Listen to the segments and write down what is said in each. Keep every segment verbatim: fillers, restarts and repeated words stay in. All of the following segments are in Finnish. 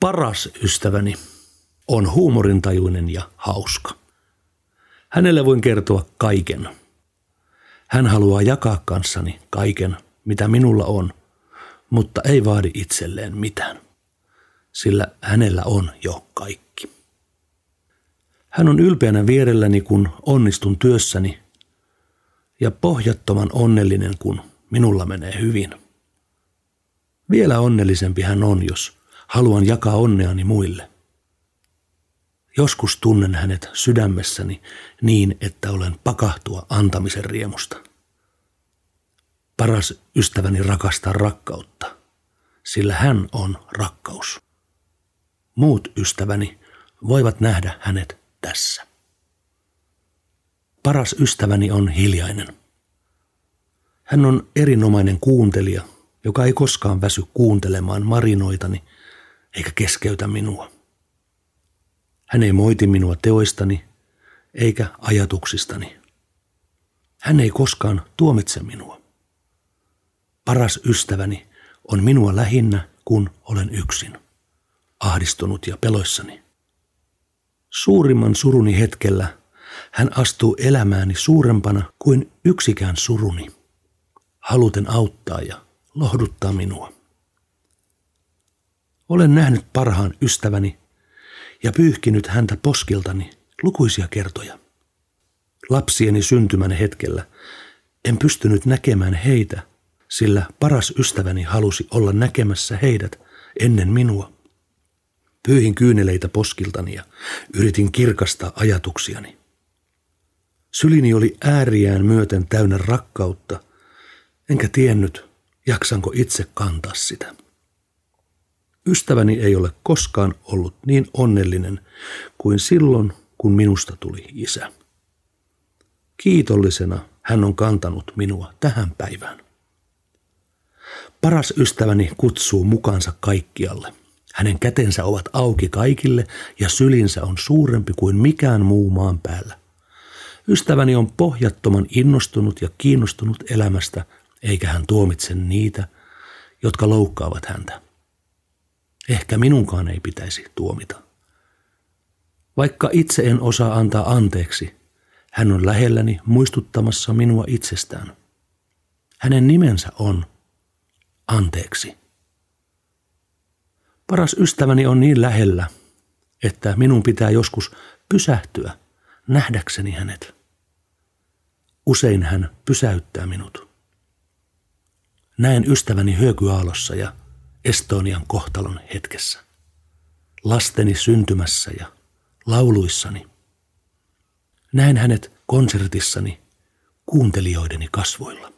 Paras ystäväni on huumorintajuinen ja hauska. Hänelle voin kertoa kaiken. Hän haluaa jakaa kanssani kaiken, mitä minulla on, mutta ei vaadi itselleen mitään, sillä hänellä on jo kaikki. Hän on ylpeänä vierelläni, kun onnistun työssäni, ja pohjattoman onnellinen, kun minulla menee hyvin. Vielä onnellisempi hän on, jos haluan jakaa onneani muille. Joskus tunnen hänet sydämessäni niin, että olen pakahtua antamisen riemusta. Paras ystäväni rakastaa rakkautta, sillä hän on rakkaus. Muut ystäväni voivat nähdä hänet tässä. Paras ystäväni on hiljainen. Hän on erinomainen kuuntelija, joka ei koskaan väsy kuuntelemaan marinoitani eikä keskeytä minua. Hän ei moiti minua teoistani eikä ajatuksistani. Hän ei koskaan tuomitse minua. Paras ystäväni on minua lähinnä, kun olen yksin, ahdistunut ja peloissani. Suurimman suruni hetkellä hän astuu elämääni suurempana kuin yksikään suruni, haluten auttaa ja lohduttaa minua. Olen nähnyt parhaan ystäväni ja pyyhkinyt häntä poskiltani lukuisia kertoja. Lapsieni syntymän hetkellä en pystynyt näkemään heitä, sillä paras ystäväni halusi olla näkemässä heidät ennen minua. Pyyhin kyyneleitä poskiltani ja yritin kirkastaa ajatuksiani. Sylini oli ääriään myöten täynnä rakkautta, enkä tiennyt, jaksanko itse kantaa sitä. Ystäväni ei ole koskaan ollut niin onnellinen kuin silloin, kun minusta tuli isä. Kiitollisena hän on kantanut minua tähän päivään. Paras ystäväni kutsuu mukaansa kaikkialle. Hänen kätensä ovat auki kaikille ja sylinsä on suurempi kuin mikään muu maan päällä. Ystäväni on pohjattoman innostunut ja kiinnostunut elämästä, eikä hän tuomitse niitä, jotka loukkaavat häntä. Ehkä minunkaan ei pitäisi tuomita. Vaikka itse en osaa antaa anteeksi, hän on lähelläni muistuttamassa minua itsestään. Hänen nimensä on anteeksi. Paras ystäväni on niin lähellä, että minun pitää joskus pysähtyä nähdäkseni hänet. Usein hän pysäyttää minut. Näen ystäväni hyökyaallossa ja Estonian kohtalon hetkessä, lasteni syntymässä ja lauluissani. Näen hänet konsertissani kuuntelijoideni kasvoilla.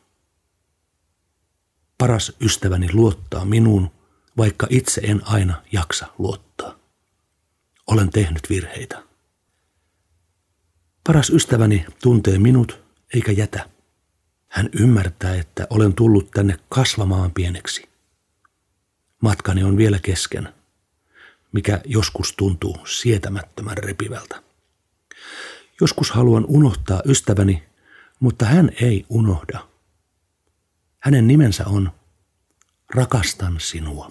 Paras ystäväni luottaa minuun, vaikka itse en aina jaksa luottaa. Olen tehnyt virheitä. Paras ystäväni tuntee minut eikä jätä. Hän ymmärtää, että olen tullut tänne kasvamaan pieneksi. Matkani on vielä kesken, mikä joskus tuntuu sietämättömän repivältä. Joskus haluan unohtaa ystäväni, mutta hän ei unohda. Hänen nimensä on Rakastan sinua.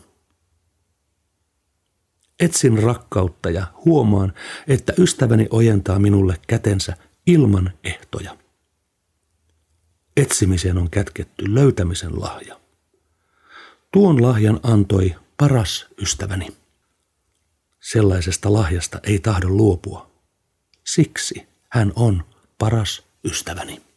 Etsin rakkautta ja huomaan, että ystäväni ojentaa minulle kätensä ilman ehtoja. Etsimiseen on kätketty löytämisen lahja. Tuon lahjan antoi paras ystäväni. Sellaisesta lahjasta ei tahdo luopua. Siksi hän on paras ystäväni.